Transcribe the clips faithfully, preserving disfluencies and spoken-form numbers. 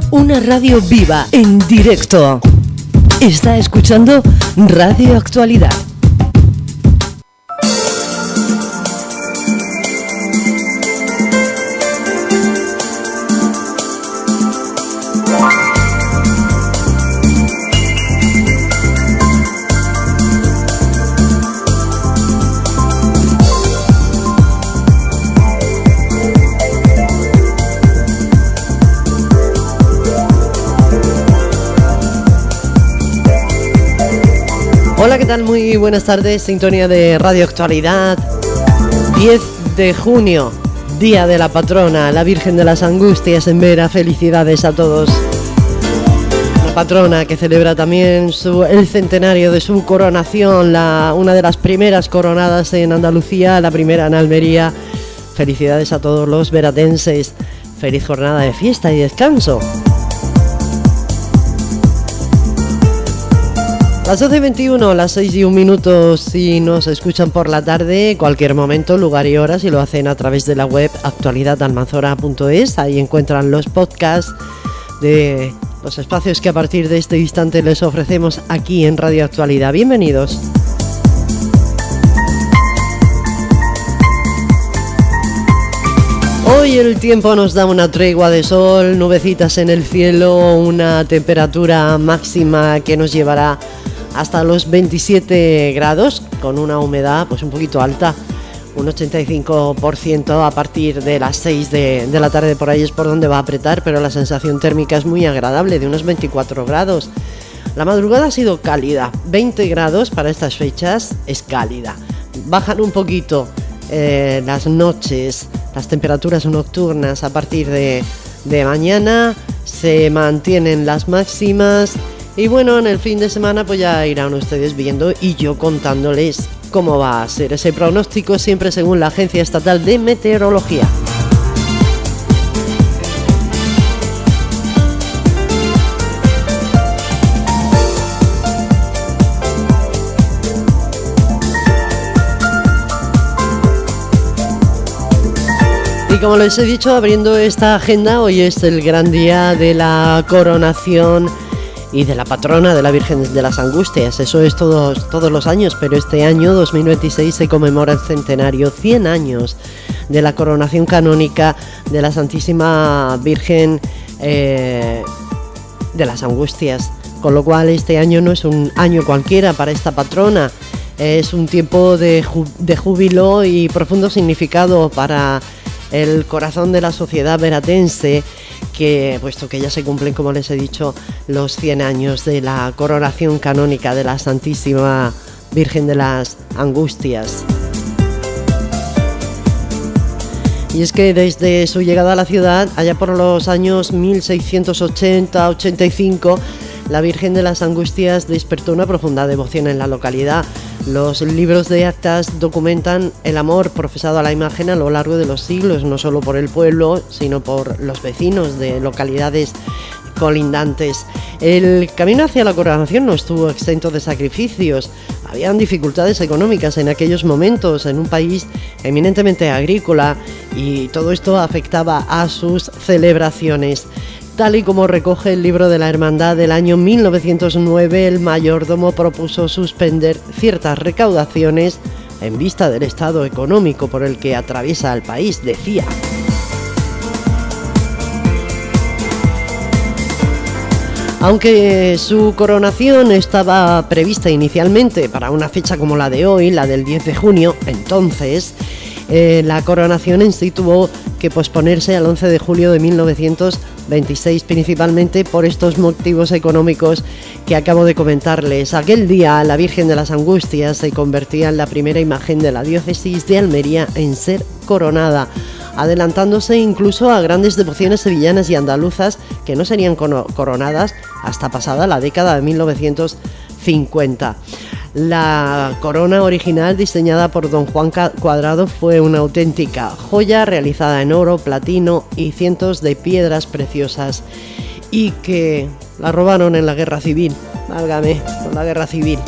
Una radio viva, en directo. Está escuchando Radio Actualidad. Hola, ¿qué tal? Muy buenas tardes, sintonía de Radio Actualidad. diez de junio, Día de la Patrona, la Virgen de las Angustias en Vera. Felicidades a todos. La patrona que celebra también su, el centenario de su coronación, la, una de las primeras coronadas en Andalucía, la primera en Almería. Felicidades a todos los veratenses. Feliz jornada de fiesta y descanso. Las doce y veintiuno, las seis y un minutos si nos escuchan por la tarde, cualquier momento, lugar y hora, si lo hacen a través de la web actualidad almanzora punto es. Ahí encuentran los podcasts de los espacios que a partir de este instante les ofrecemos aquí en Radio Actualidad. Bienvenidos. Hoy el tiempo nos da una tregua de sol, nubecitas en el cielo, una temperatura máxima que nos llevará hasta los veintisiete grados, con una humedad pues un poquito alta, un ochenta y cinco por ciento a partir de las seis de, de la tarde. Por ahí es por donde va a apretar, pero la sensación térmica es muy agradable, de unos veinticuatro grados. La madrugada ha sido cálida, veinte grados para estas fechas es cálida. Bajan un poquito eh, las noches, las temperaturas nocturnas a partir de, de mañana, se mantienen las máximas. Y bueno, en el fin de semana pues ya irán ustedes viendo y yo contándoles cómo va a ser ese pronóstico, siempre según la Agencia Estatal de Meteorología. Y como les he dicho, abriendo esta agenda, hoy es el gran día de la coronación y de la patrona de la Virgen de las Angustias. Eso es todos, todos los años, pero este año dos mil veintiséis se conmemora el centenario, cien años de la coronación canónica de la Santísima Virgen eh, de las Angustias, con lo cual este año no es un año cualquiera para esta patrona, es un tiempo de, ju- de júbilo y profundo significado para el corazón de la sociedad veratense, que puesto que ya se cumplen, como les he dicho, los cien años de la coronación canónica de la Santísima Virgen de las Angustias. Y es que desde su llegada a la ciudad, allá por los años mil seiscientos ochenta a ochenta y cinco, la Virgen de las Angustias despertó una profunda devoción en la localidad. Los libros de actas documentan el amor profesado a la imagen a lo largo de los siglos, no solo por el pueblo, sino por los vecinos de localidades colindantes. El camino hacia la coronación no estuvo exento de sacrificios. Habían dificultades económicas en aquellos momentos, en un país eminentemente agrícola, y todo esto afectaba a sus celebraciones. Tal y como recoge el libro de la Hermandad del año mil novecientos nueve, el mayordomo propuso suspender ciertas recaudaciones en vista del estado económico por el que atraviesa el país, decía. Aunque su coronación estaba prevista inicialmente para una fecha como la de hoy, la del diez de junio, entonces eh, la coronación en sí tuvo que posponerse al once de julio de mil novecientos veintiséis, principalmente por estos motivos económicos que acabo de comentarles. Aquel día la Virgen de las Angustias se convertía en la primera imagen de la diócesis de Almería en ser coronada, adelantándose incluso a grandes devociones sevillanas y andaluzas que no serían coronadas hasta pasada la década de mil novecientos cincuenta. La corona original, diseñada por don Juan Cuadrado, fue una auténtica joya realizada en oro, platino y cientos de piedras preciosas, y que la robaron en la guerra civil. Válgame, con la guerra civil.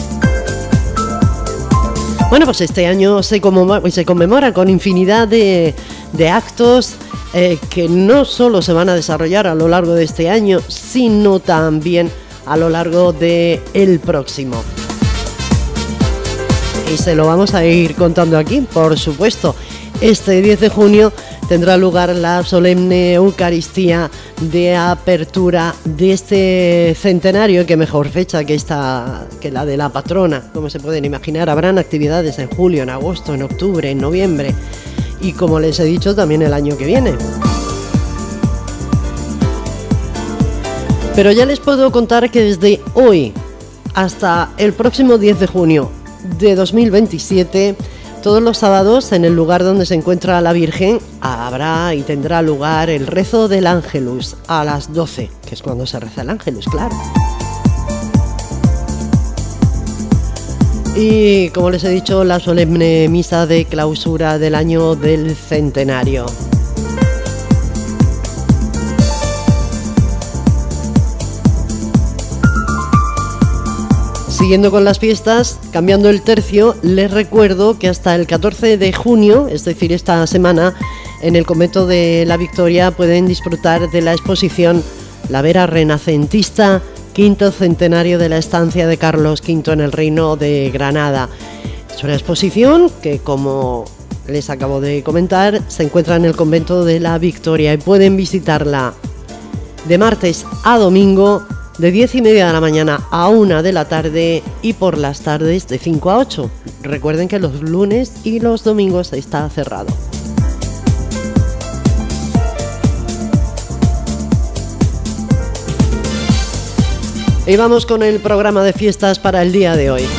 Bueno, pues este año se conmemora, se conmemora con infinidad de, de actos eh, que no solo se van a desarrollar a lo largo de este año, sino también a lo largo del próximo. Y se lo vamos a ir contando aquí, por supuesto. Este diez de junio tendrá lugar la solemne Eucaristía de apertura de este centenario, que mejor fecha que esta que la de la patrona, como se pueden imaginar. Habrán actividades en julio, en agosto, en octubre, en noviembre y, como les he dicho, también el año que viene. Pero ya les puedo contar que desde hoy hasta el próximo diez de junio de dos mil veintisiete, todos los sábados, en el lugar donde se encuentra la Virgen, habrá y tendrá lugar el rezo del Ángelus a las doce, que es cuando se reza el Ángelus, claro. Y, como les he dicho, la solemne misa de clausura del año del centenario. Siguiendo con las fiestas, cambiando el tercio, les recuerdo que hasta el catorce de junio, es decir, esta semana, en el convento de la Victoria pueden disfrutar de la exposición La Vera Renacentista, quinto centenario de la estancia de Carlos quinto en el Reino de Granada. Es una exposición que, como les acabo de comentar, se encuentra en el convento de la Victoria y pueden visitarla de martes a domingo, de diez y media de la mañana a una de la tarde, y por las tardes de cinco a ocho. Recuerden que los lunes y los domingos está cerrado. Y vamos con el programa de fiestas para el día de hoy.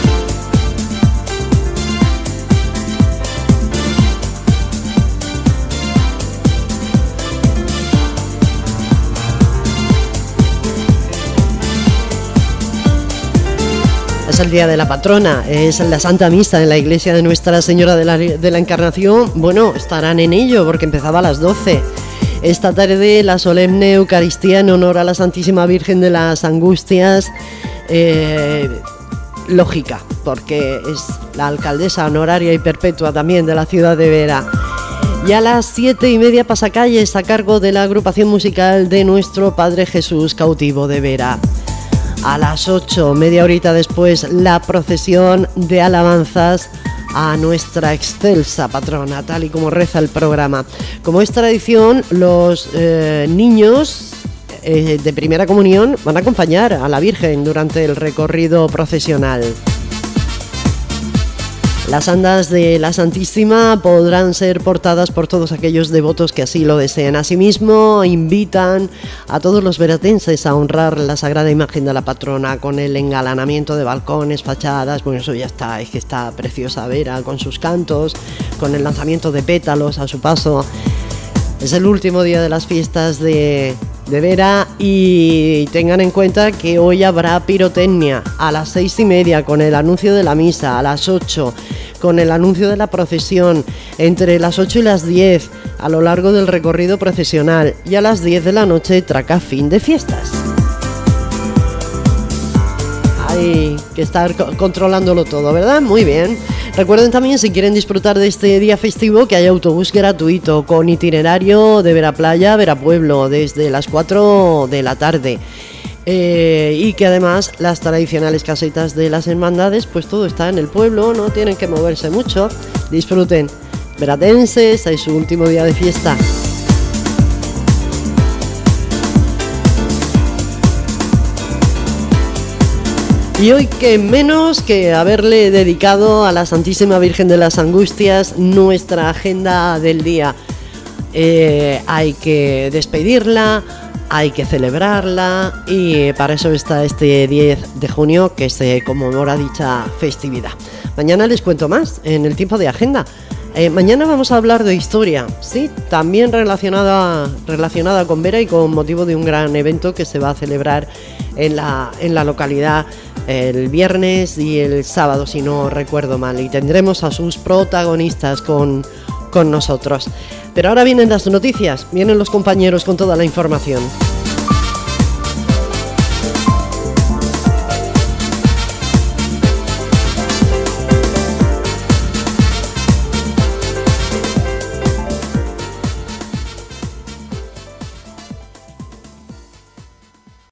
Es el día de la patrona, es la Santa Misa en la iglesia de Nuestra Señora de la, de la Encarnación. Bueno, estarán en ello porque empezaba a las doce. Esta tarde la solemne Eucaristía en honor a la Santísima Virgen de las Angustias, eh, lógica, porque es la alcaldesa honoraria y perpetua también de la ciudad de Vera. Y a las siete y media pasacalles a cargo de la agrupación musical de Nuestro Padre Jesús Cautivo de Vera. A las ocho, media horita después, la procesión de alabanzas a nuestra excelsa patrona, tal y como reza el programa. Como es tradición, los eh, niños eh, de primera comunión van a acompañar a la Virgen durante el recorrido procesional. Las andas de la Santísima podrán ser portadas por todos aquellos devotos que así lo deseen. Asimismo, invitan a todos los veratenses a honrar la sagrada imagen de la patrona con el engalanamiento de balcones, fachadas. Bueno, eso ya está, es que está preciosa Vera con sus cantos, con el lanzamiento de pétalos a su paso. Es el último día de las fiestas de, de Vera, y tengan en cuenta que hoy habrá pirotecnia a las seis y media con el anuncio de la misa, a las ocho con el anuncio de la procesión, entre las ocho y las diez a lo largo del recorrido procesional, y a las diez de la noche traca fin de fiestas. Hay que estar controlándolo todo, ¿verdad? Muy bien. Recuerden también, si quieren disfrutar de este día festivo, que hay autobús gratuito con itinerario de Vera Playa a Vera Pueblo desde las cuatro de la tarde. Eh, y que además las tradicionales casetas de las hermandades, pues todo está en el pueblo, no tienen que moverse mucho. Disfruten, veratenses, es su último día de fiesta. Y hoy, que menos que haberle dedicado a la Santísima Virgen de las Angustias nuestra agenda del día. Eh, hay que despedirla, hay que celebrarla, y para eso está este diez de junio que se conmemora dicha festividad. Mañana les cuento más en el tiempo de agenda. Eh, mañana vamos a hablar de historia, sí, también relacionada, relacionada con Vera y con motivo de un gran evento que se va a celebrar en la, en la localidad el viernes y el sábado, si no recuerdo mal, y tendremos a sus protagonistas con, con nosotros. Pero ahora vienen las noticias, vienen los compañeros con toda la información.